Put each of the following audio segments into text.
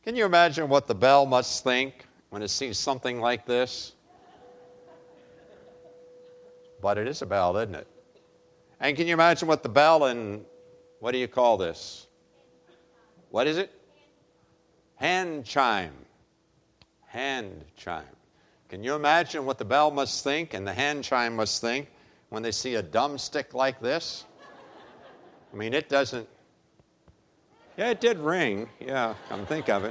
Can you imagine what the bell must think when it sees something like this? But it is a bell, isn't it? And can you imagine what the bell and, what do you call this? What is it? Hand chime. Hand chime. Can you imagine what the bell must think and the hand chime must think when they see a dumb stick like this? I mean, it doesn't. Yeah, it did ring. Yeah, come think of it.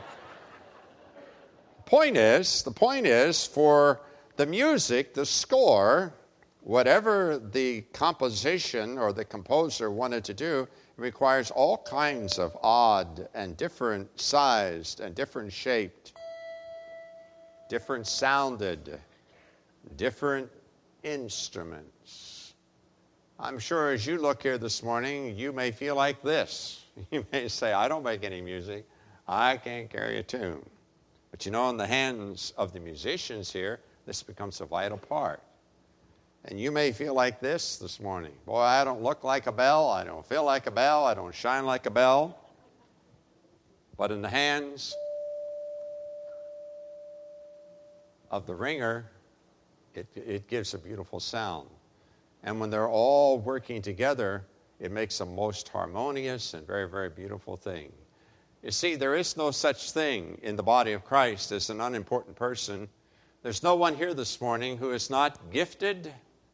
The point is, for the music, the score, whatever the composition or the composer wanted to do, it requires all kinds of odd and different sized and different shaped, different sounded, different instruments. I'm sure as you look here this morning, you may feel like this. You may say, I don't make any music. I can't carry a tune. But you know, in the hands of the musicians here, this becomes a vital part. And you may feel like this morning. Boy, I don't look like a bell. I don't feel like a bell. I don't shine like a bell. But in the hands of the ringer, it gives a beautiful sound. And when they're all working together, it makes a most harmonious and very, very beautiful thing. You see, there is no such thing in the body of Christ as an unimportant person. There's no one here this morning who is not gifted,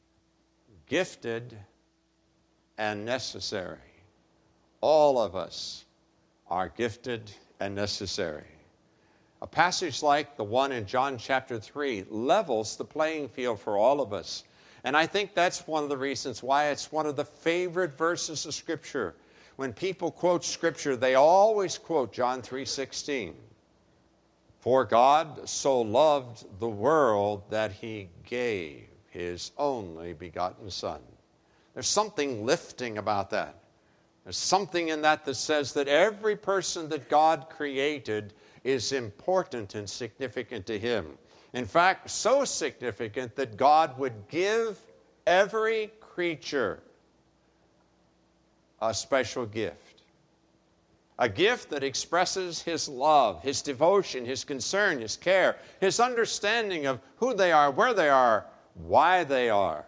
and necessary. All of us are gifted and necessary. A passage like the one in John chapter 3 levels the playing field for all of us. And I think that's one of the reasons why it's one of the favorite verses of Scripture. When people quote Scripture, they always quote John 3:16. For God so loved the world that he gave his only begotten Son. There's something lifting about that. There's something in that that says that every person that God created is important and significant to him. In fact, so significant that God would give every creature a special gift. A gift that expresses his love, his devotion, his concern, his care, his understanding of who they are, where they are, why they are.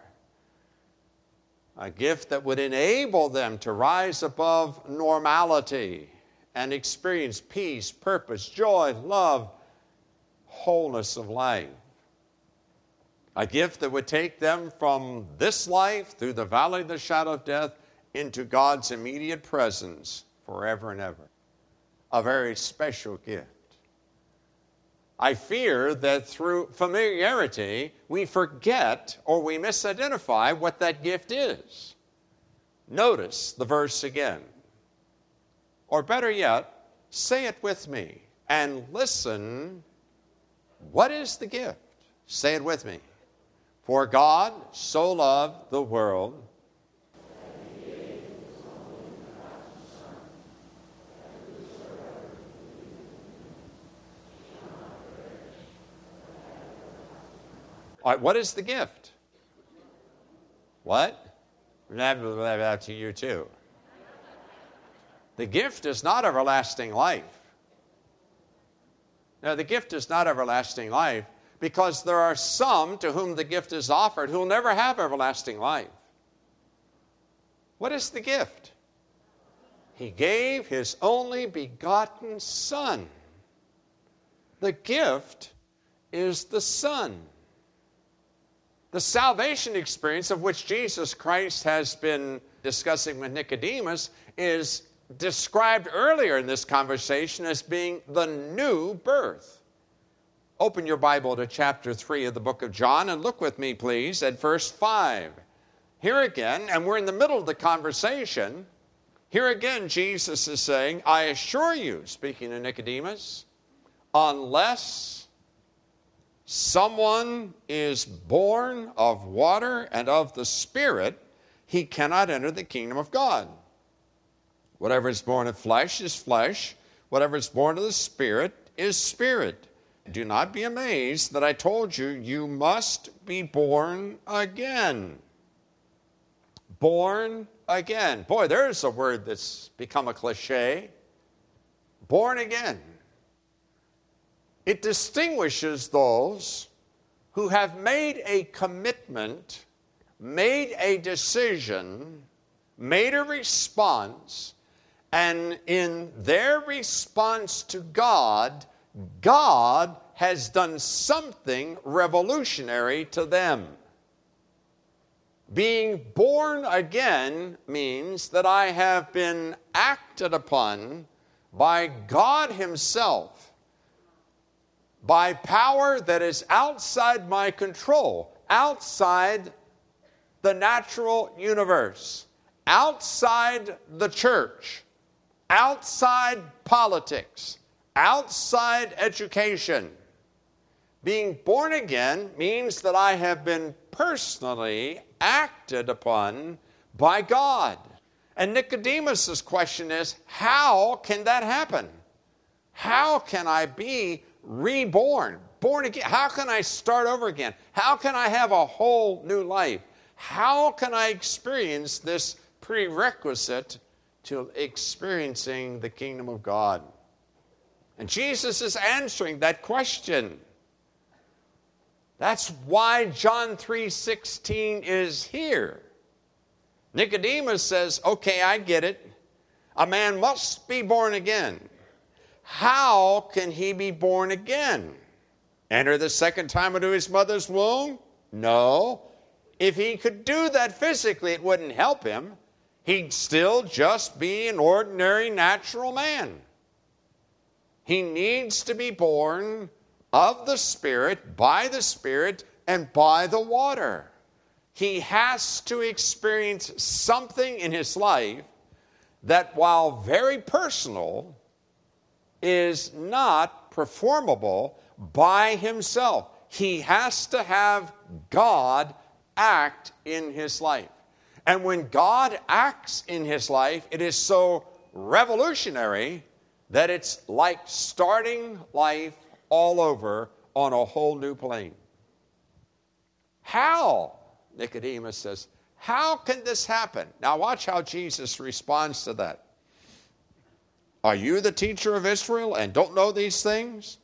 A gift that would enable them to rise above normality and experience peace, purpose, joy, love, wholeness of life. A gift that would take them from this life through the valley of the shadow of death into God's immediate presence forever and ever. A very special gift. I fear that through familiarity, we forget or we misidentify what that gift is. Notice the verse again. Or better yet, say it with me and listen. What is the gift? Say it with me. For God so loved the world. All right, what is the gift? What? That to you too. The gift is not everlasting life. Now, the gift is not everlasting life because there are some to whom the gift is offered who will never have everlasting life. What is the gift? He gave his only begotten Son. The gift is the Son. The salvation experience of which Jesus Christ has been discussing with Nicodemus is described earlier in this conversation as being the new birth. Open your Bible to chapter 3 of the book of John and look with me, please, at verse 5. Here again, and we're in the middle of the conversation, here again Jesus is saying, I assure you, speaking to Nicodemus, unless someone is born of water and of the Spirit, he cannot enter the kingdom of God. Whatever is born of flesh is flesh. Whatever is born of the Spirit is spirit. Do not be amazed that I told you, you must be born again. Born again. Boy, there's a word that's become a cliche. Born again. It distinguishes those who have made a commitment, made a decision, made a response, and in their response to God, God has done something revolutionary to them. Being born again means that I have been acted upon by God Himself, by power that is outside my control, outside the natural universe, outside the church, outside politics, outside education. Being born again means that I have been personally acted upon by God. And Nicodemus' question is, how can that happen? How can I be reborn, born again? How can I start over again? How can I have a whole new life? How can I experience this prerequisite to experiencing the kingdom of God? And Jesus is answering that question. That's why John 3:16 is here. Nicodemus says, okay, I get it. A man must be born again. How can he be born again? Enter the second time into his mother's womb? No. If he could do that physically, it wouldn't help him. He'd still just be an ordinary natural man. He needs to be born of the Spirit, by the Spirit, and by the water. He has to experience something in his life that, while very personal, is not performable by himself. He has to have God act in his life. And when God acts in his life, it is so revolutionary that it's like starting life all over on a whole new plane. How? Nicodemus says, how can this happen? Now watch how Jesus responds to that. Are you the teacher of Israel and don't know these things?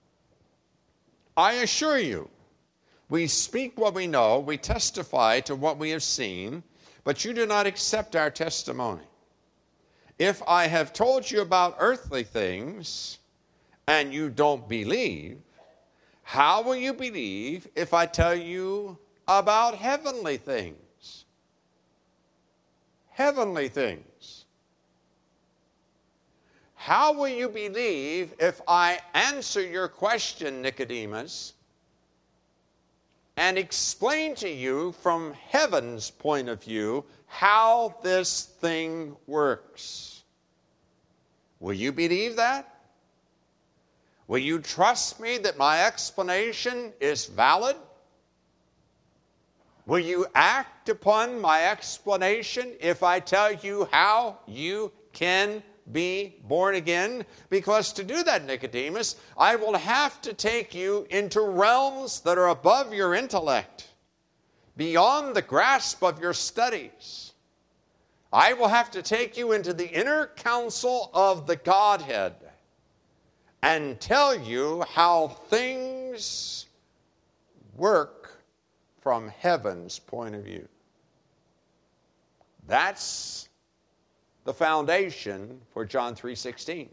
I assure you, we speak what we know, we testify to what we have seen, but you do not accept our testimony. If I have told you about earthly things and you don't believe, how will you believe if I tell you about heavenly things? Heavenly things. How will you believe if I answer your question, Nicodemus, and explain to you from heaven's point of view how this thing works? Will you believe that? Will you trust me that my explanation is valid? Will you act upon my explanation if I tell you how you can be born again? Because to do that, Nicodemus, I will have to take you into realms that are above your intellect, beyond the grasp of your studies. I will have to take you into the inner council of the Godhead and tell you how things work from heaven's point of view. That's the foundation for John 3:16.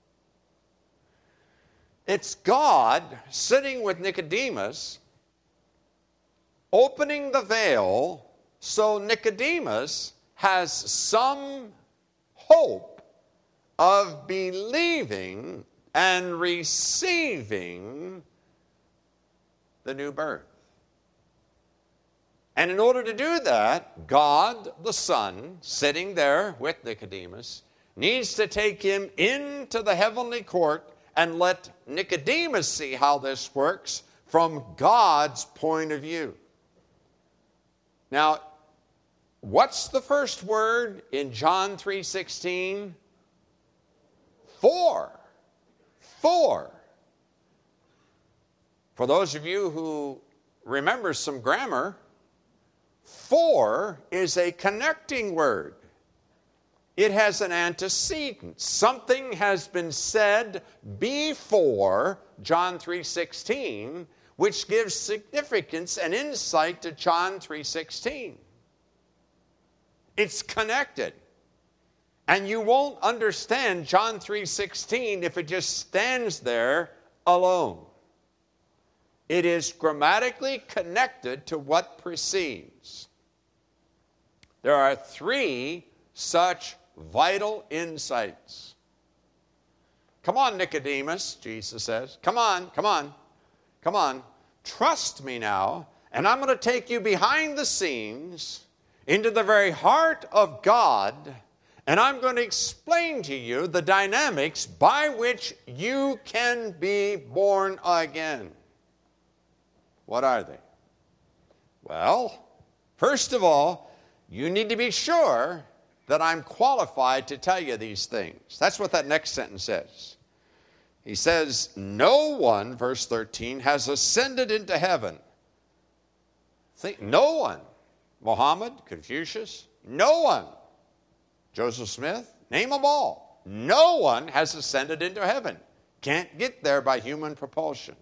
It's God sitting with Nicodemus, opening the veil so Nicodemus has some hope of believing and receiving the new birth. And in order to do that, God the Son, sitting there with Nicodemus, needs to take him into the heavenly court and let Nicodemus see how this works from God's point of view. Now, what's the first word in John 3:16? For. For those of you who remember some grammar, for is a connecting word. It has an antecedent. Something has been said before John 3:16, which gives significance and insight to John 3:16. It's connected. And you won't understand John 3:16 if it just stands there alone. It is grammatically connected to what precedes. There are three such vital insights. Come on, Nicodemus, Jesus says. Come on, come on, come on. Trust me now, and I'm going to take you behind the scenes into the very heart of God, and I'm going to explain to you the dynamics by which you can be born again. What are they? Well, first of all, you need to be sure that I'm qualified to tell you these things. That's what that next sentence says. He says, no one, verse 13, has ascended into heaven. Think, no one. Muhammad, Confucius, no one. Joseph Smith, name them all. No one has ascended into heaven. Can't get there by human propulsion.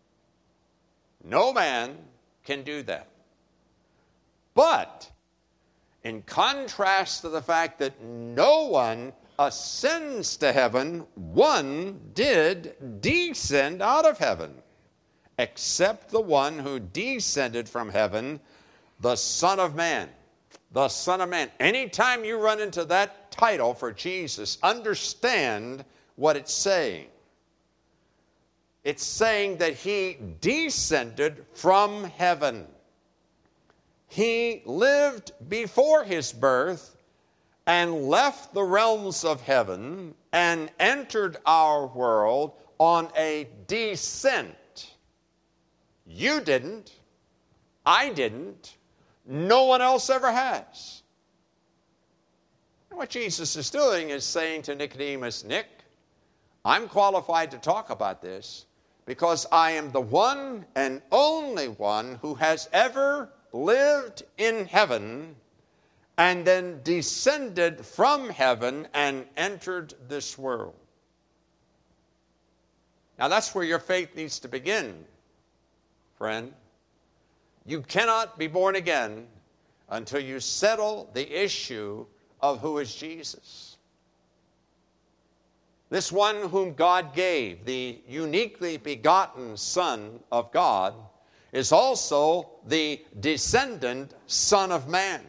No man can do that. But in contrast to the fact that no one ascends to heaven, one did descend out of heaven, except the one who descended from heaven, the Son of Man. The Son of Man. Anytime you run into that title for Jesus, understand what it's saying. It's saying that he descended from heaven. He lived before his birth and left the realms of heaven and entered our world on a descent. You didn't. I didn't. No one else ever has. And what Jesus is doing is saying to Nicodemus, Nick, I'm qualified to talk about this because I am the one and only one who has ever lived in heaven and then descended from heaven and entered this world. Now that's where your faith needs to begin, friend. You cannot be born again until you settle the issue of who is Jesus. This one whom God gave, the uniquely begotten Son of God, is also the descendant Son of Man.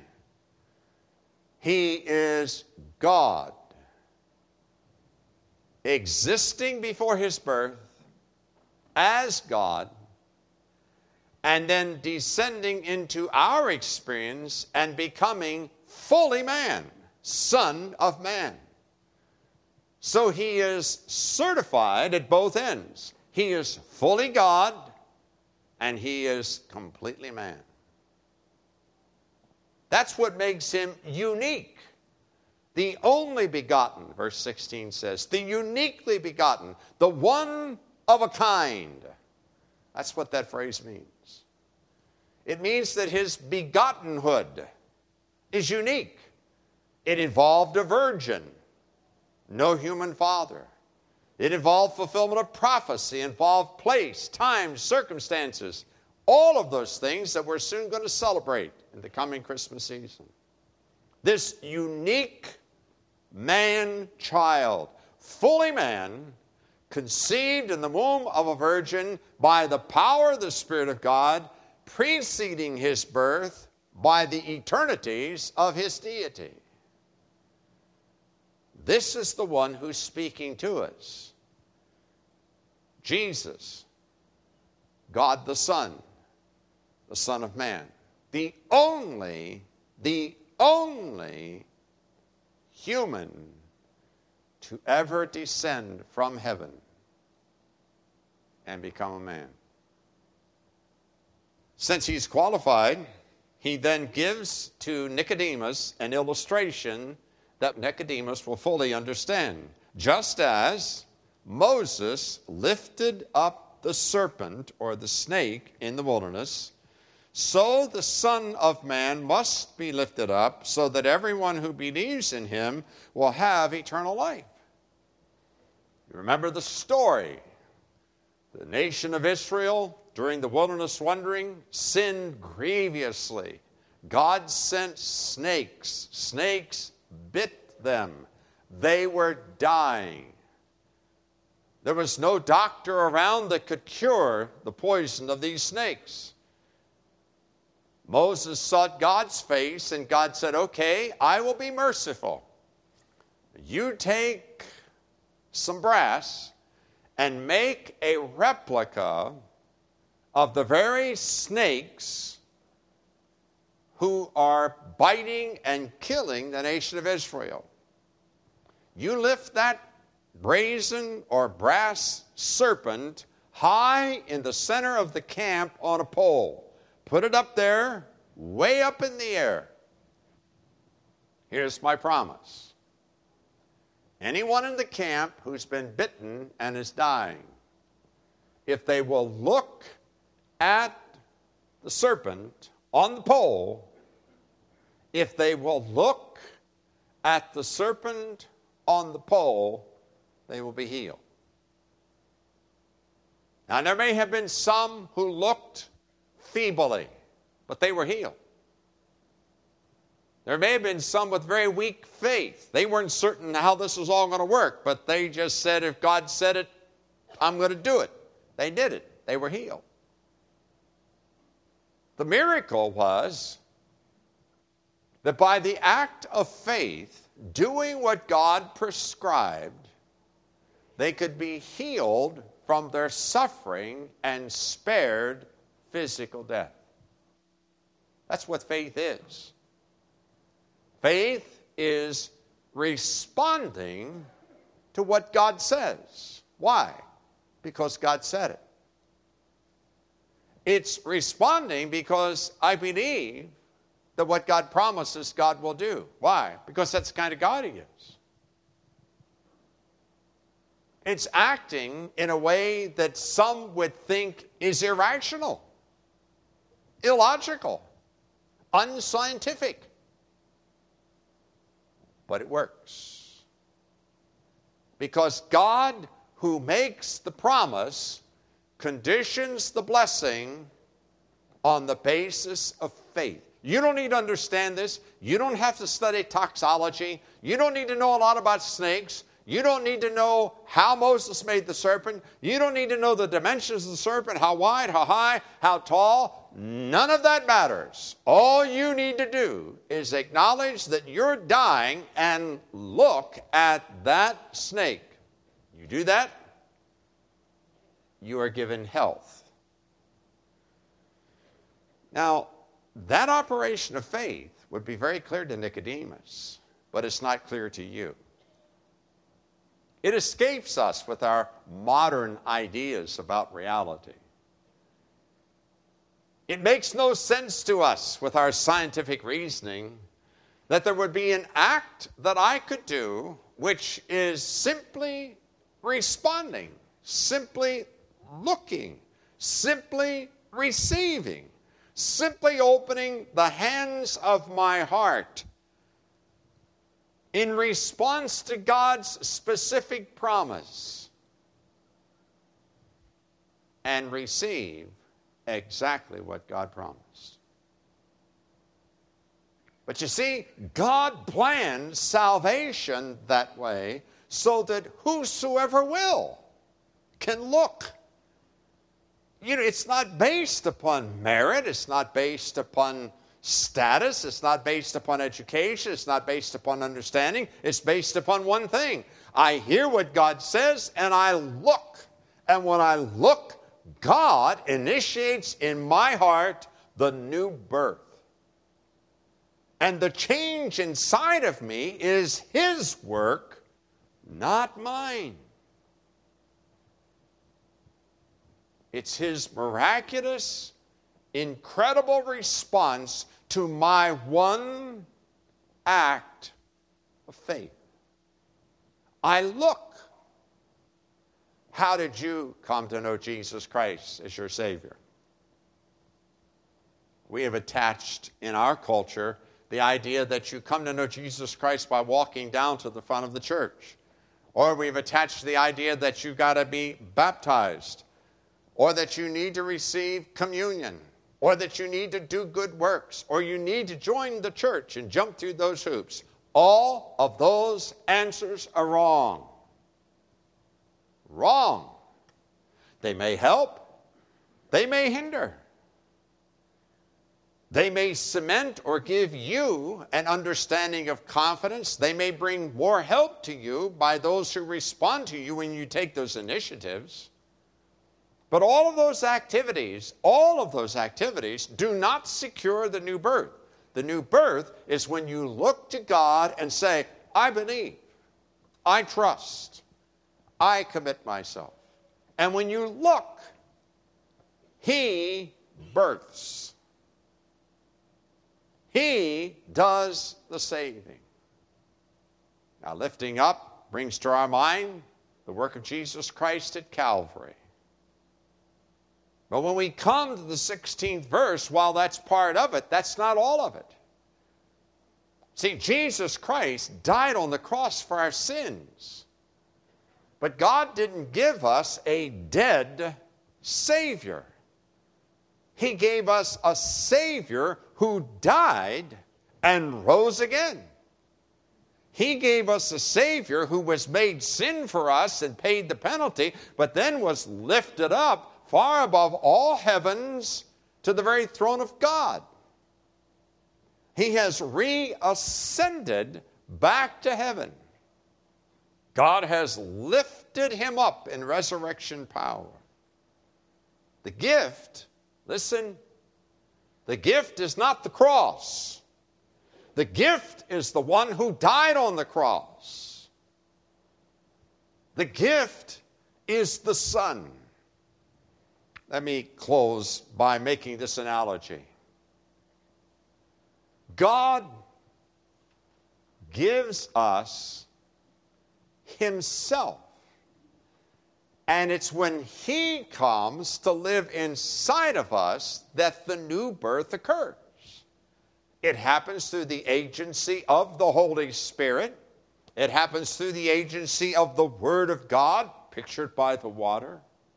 He is God, existing before his birth as God, and then descending into our experience and becoming fully man, Son of Man. So he is certified at both ends. He is fully God, and he is completely man. That's what makes him unique. The only begotten, verse 16 says, the uniquely begotten, the one of a kind. That's what that phrase means. It means that his begottenhood is unique. It involved a virgin, no human father. It involved fulfillment of prophecy, involved place, time, circumstances, all of those things that we're soon going to celebrate in the coming Christmas season. This unique man-child, fully man, conceived in the womb of a virgin by the power of the Spirit of God, preceding his birth by the eternities of his deity. This is the one who's speaking to us. Jesus, God the Son of Man, the only human to ever descend from heaven and become a man. Since he's qualified, he then gives to Nicodemus an illustration that Nicodemus will fully understand. Just as Moses lifted up the serpent or the snake in the wilderness, so the Son of Man must be lifted up, so that everyone who believes in him will have eternal life. You remember the story. The nation of Israel, during the wilderness wandering, sinned grievously. God sent snakes. Snakes bit them. They were dying. There was no doctor around that could cure the poison of these snakes. Moses sought God's face, and God said, okay, I will be merciful. You take some brass and make a replica of the very snakes who are biting and killing the nation of Israel. You lift that brazen or brass serpent high in the center of the camp on a pole. Put it up there, way up in the air. Here's my promise. Anyone in the camp who's been bitten and is dying, if they will look at the serpent on the pole, if they will look at the serpent on the pole, they will be healed. Now, there may have been some who looked feebly, but they were healed. There may have been some with very weak faith. They weren't certain how this was all going to work, but they just said, if God said it, I'm going to do it. They did it. They were healed. The miracle was that by the act of faith, doing what God prescribed, they could be healed from their suffering and spared physical death. That's what faith is. Faith is responding to what God says. Why? Because God said it. It's responding because I believe that what God promises, God will do. Why? Because that's the kind of God He is. It's acting in a way that some would think is irrational, illogical, unscientific. But it works. Because God, who makes the promise, conditions the blessing on the basis of faith. You don't need to understand this. You don't have to study toxology. You don't need to know a lot about snakes. You don't need to know how Moses made the serpent. You don't need to know the dimensions of the serpent, how wide, how high, how tall. None of that matters. All you need to do is acknowledge that you're dying and look at that snake. You do that, you are given health. Now, that operation of faith would be very clear to Nicodemus, but it's not clear to you. It escapes us with our modern ideas about reality. It makes no sense to us with our scientific reasoning that there would be an act that I could do which is simply responding, simply looking, simply receiving, simply opening the hands of my heart in response to God's specific promise and receive exactly what God promised. But you see, God planned salvation that way so that whosoever will can look. You know, it's not based upon merit. It's not based upon status. It's not based upon education. It's not based upon understanding. It's based upon one thing. I hear what God says and I look. And when I look, God initiates in my heart the new birth. And the change inside of me is His work, not mine. It's His miraculous, incredible response to my one act of faith. I look. How did you come to know Jesus Christ as your Savior? we have attached in our culture the idea that you come to know Jesus Christ by walking down to the front of the church. Or we've attached the idea that you've got to be baptized, or that you need to receive communion, or that you need to do good works, or you need to join the church and jump through those hoops. All of those answers are wrong. Wrong. They may help, they may hinder. They may cement or give you an understanding of confidence. They may bring more help to you by those who respond to you when you take those initiatives. But all of those activities do not secure the new birth. The new birth is when you look to God and say, I believe, I trust, I commit myself. And when you look, He births. He does the saving. Now, lifting up brings to our mind the work of Jesus Christ at Calvary. But when we come to the 16th verse, while that's part of it, that's not all of it. See, Jesus Christ died on the cross for our sins. But God didn't give us a dead Savior. He gave us a Savior who died and rose again. He gave us a Savior who was made sin for us and paid the penalty, but then was lifted up far above all heavens to the very throne of God. He has reascended back to heaven. God has lifted him up in resurrection power. The gift, listen, the gift is not the cross. The gift is the one who died on the cross. The gift is the Son. Let me close by making this analogy. God gives us Himself. And it's when He comes to live inside of us that the new birth occurs. It happens through the agency of the Holy Spirit. It happens through the agency of the Word of God, pictured by the water.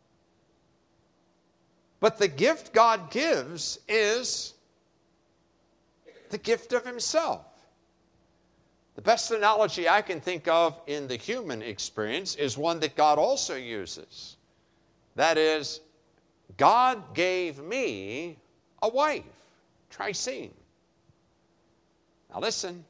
But the gift God gives is the gift of Himself. The best analogy I can think of in the human experience is one that God also uses. That is, God gave me a wife, Tricene. Now listen,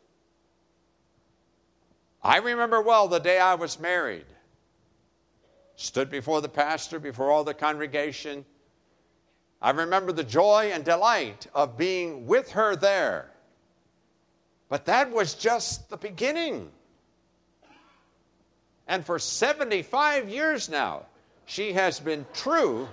I remember well the day I was married. Stood before the pastor, before all the congregation. I remember the joy and delight of being with her there. But that was just the beginning. And for 75 years now, she has been true.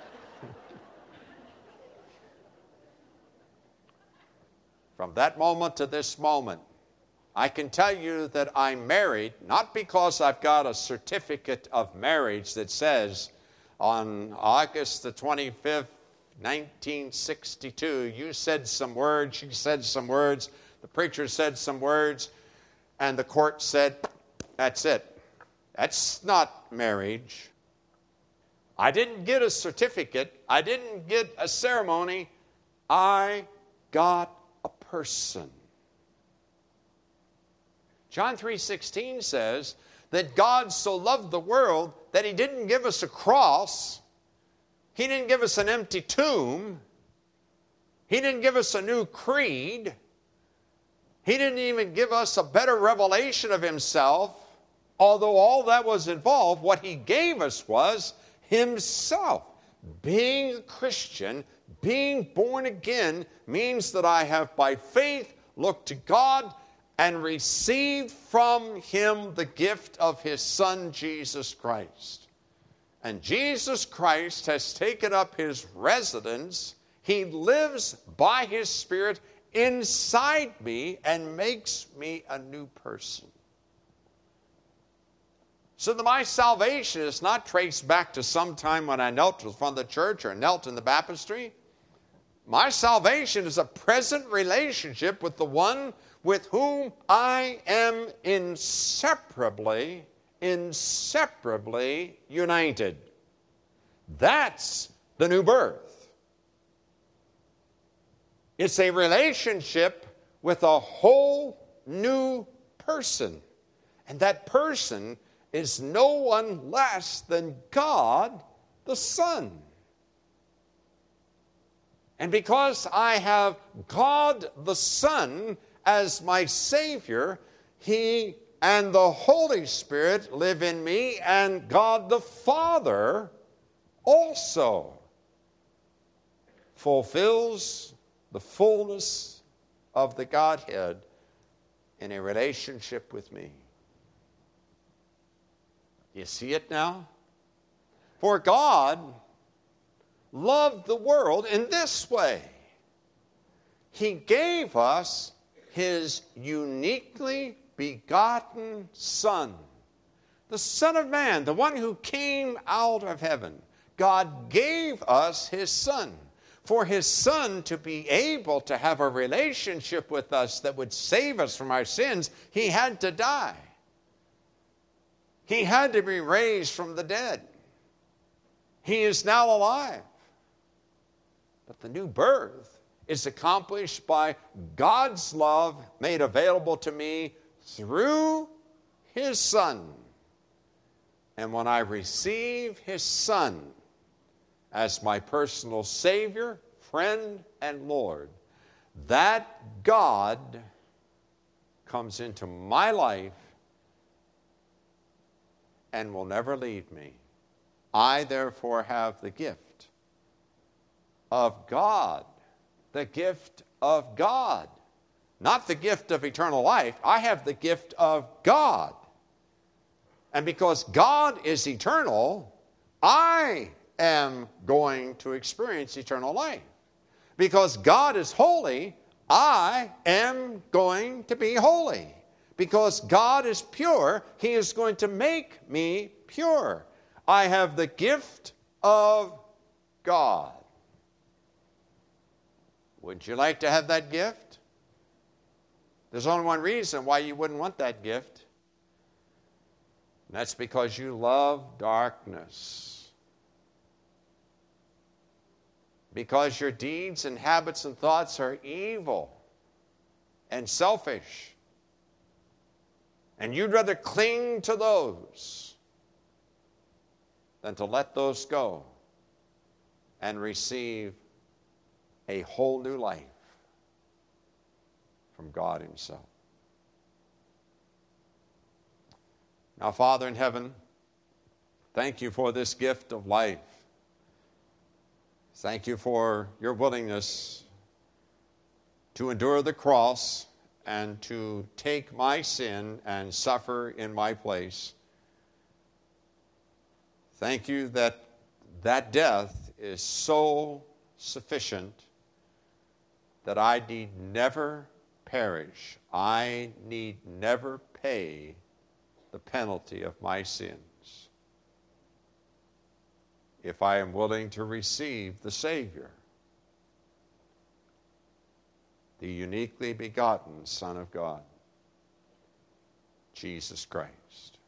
From that moment to this moment, I can tell you that I'm married, not because I've got a certificate of marriage that says on August the 25th, 1962, you said some words, she said some words, the preacher said some words, and the court said, that's it. That's not marriage. I didn't get a certificate. I didn't get a ceremony. I got a person. John 3:16 says that God so loved the world that He didn't give us a cross. He didn't give us an empty tomb. He didn't give us a new creed. He didn't even give us a better revelation of Himself. Although all that was involved, what He gave us was Himself. Being a Christian, being born again, means that I have by faith looked to God and received from Him the gift of His Son, Jesus Christ. And Jesus Christ has taken up His residence. He lives by His Spirit inside me and makes me a new person. So that my salvation is not traced back to some time when I knelt in front of the church or knelt in the baptistry. My salvation is a present relationship with the one with whom I am inseparably united. That's the new birth. It's a relationship with a whole new person. And that person is no one less than God the Son. And because I have God the Son as my Savior, He and the Holy Spirit live in me, and God the Father also fulfills the fullness of the Godhead in a relationship with me. You see it now? For God loved the world in this way. He gave us His uniquely begotten Son, the Son of Man, the one who came out of heaven. God gave us His Son. For His Son to be able to have a relationship with us that would save us from our sins, He had to die. He had to be raised from the dead. He is now alive. But the new birth is accomplished by God's love made available to me through His Son. And when I receive His Son as my personal Savior, friend, and Lord, that God comes into my life and will never leave me. I therefore have the gift of God. The gift of God. Not the gift of eternal life. I have the gift of God. And because God is eternal, I am going to experience eternal life. Because God is holy, I am going to be holy. Because God is pure, He is going to make me pure. I have the gift of God. Would you like to have that gift? There's only one reason why you wouldn't want that gift. And that's because you love darkness. Because your deeds and habits and thoughts are evil and selfish. And you'd rather cling to those than to let those go and receive a whole new life from God Himself. Now, Father in heaven, thank You for this gift of life. Thank You for Your willingness to endure the cross and to take my sin and suffer in my place. Thank You that that death is so sufficient that I need never perish. I need never pay the penalty of my sins if I am willing to receive the Savior, the uniquely begotten Son of God, Jesus Christ.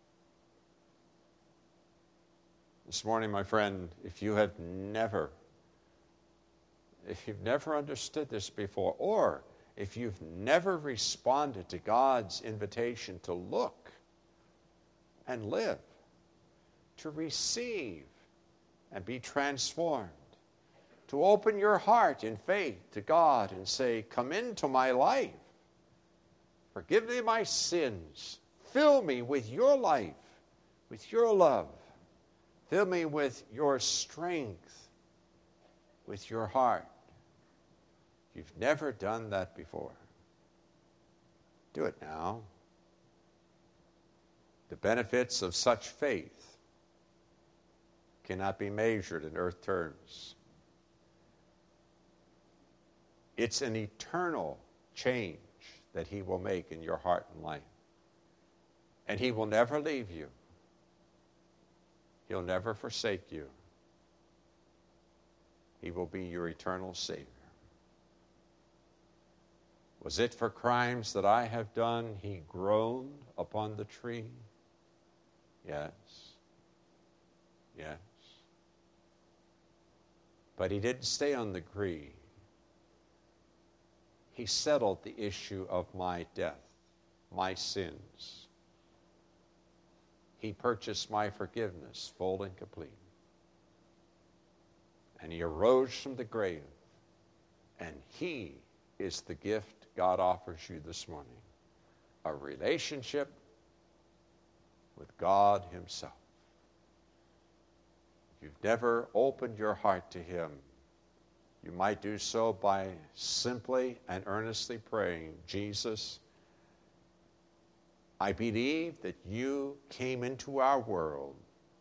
This morning, my friend, if you've never understood this before, or if you've never responded to God's invitation to look and live, to receive and be transformed, to open your heart in faith to God and say, come into my life, forgive me my sins, fill me with Your life, with Your love, fill me with Your strength, with Your heart. If you've never done that before, do it now. The benefits of such faith cannot be measured in earth terms. It's an eternal change that He will make in your heart and life. And He will never leave you. He'll never forsake you. He will be your eternal Savior. Was it for crimes that I have done he groaned upon the tree? Yes. Yes. But he didn't stay on the tree. He settled the issue of my death, my sins. He purchased my forgiveness, full and complete. And he arose from the grave. And he is the gift God offers you this morning. A relationship with God himself. If you've never opened your heart to him, you might do so by simply and earnestly praying, Jesus, I believe that you came into our world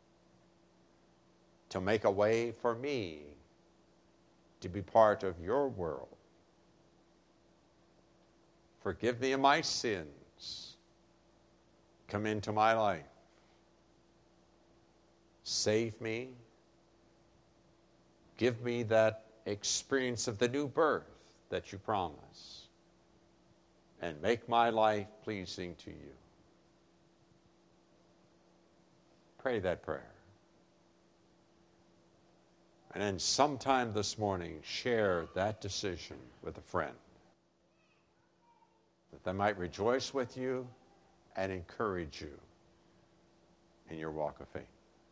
to make a way for me to be part of your world. Forgive me of my sins. Come into my life. Save me. Give me that experience of the new birth that you promise. And make my life pleasing to you. Pray that prayer. And then sometime this morning, share that decision with a friend, that they might rejoice with you and encourage you in your walk of faith.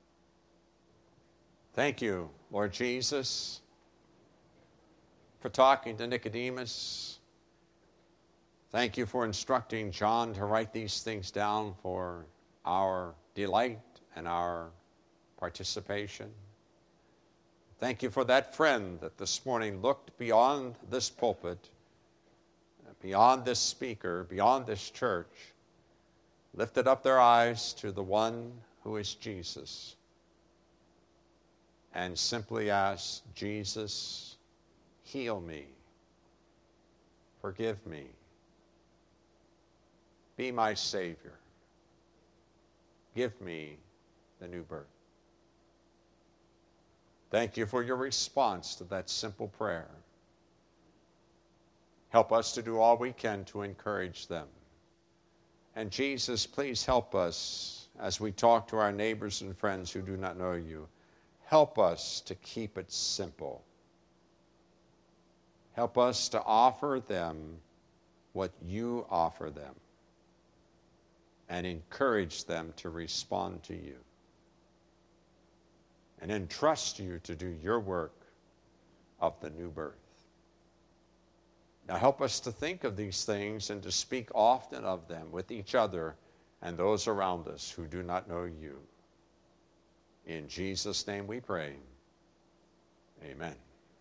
Thank you, Lord Jesus, for talking to Nicodemus. Thank you for instructing John to write these things down for our delight and our participation. Thank you for that friend that this morning looked beyond this pulpit, beyond this speaker, beyond this church, lifted up their eyes to the one who is Jesus, and simply asked, Jesus, heal me, forgive me, be my Savior, give me the new birth. Thank you for your response to that simple prayer. Help us to do all we can to encourage them. And Jesus, please help us as we talk to our neighbors and friends who do not know you. Help us to keep it simple. Help us to offer them what you offer them and encourage them to respond to you. And entrust you to do your work of the new birth. Now help us to think of these things and to speak often of them with each other and those around us who do not know you. In Jesus' name we pray. Amen.